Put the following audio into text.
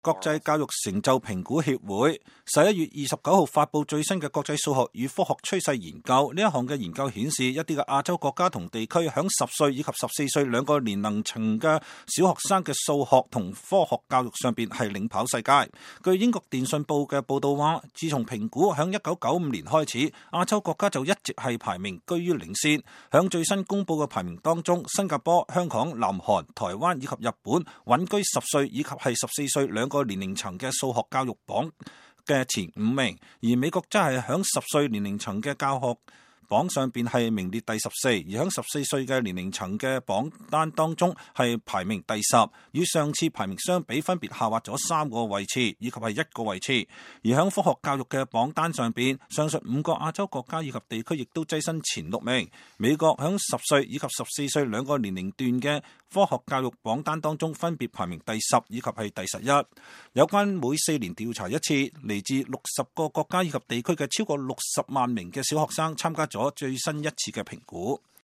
國際教育成就評估協會11月29號發布最新嘅國際數學與科學趨勢研究。呢一項嘅研究顯示，一啲嘅亞洲國家同地區響10歲以及14歲兩個年齡層嘅小學生嘅數學同科學教育上邊係領跑世界。據英國電訊報嘅報道話，自從評估響1995年開始，亞洲國家就一直係排名居於領先。響最新公布嘅排名當中，新加坡、香港、南韓、台灣以及日本穩居10歲以及係14歲兩個年齡層嘅數學教育榜嘅前5名，而美國則係響10歲年齡層嘅教學榜上邊係名列第14，而響14歲嘅年齡層嘅榜單當中係排名第10，與上次排名相比分別下滑咗3個位置以及係1個位置。而響科學教育嘅榜單上邊，上述5個亞洲國家以及地區亦都躋身前6名。美國響10歲以及14歲兩個年齡段嘅科學教育榜單當中分別排名第10以及係第11。有關每4年調查一次，嚟自60個國家以及地區嘅超過60萬名嘅小學生參加咗最新一次嘅評估。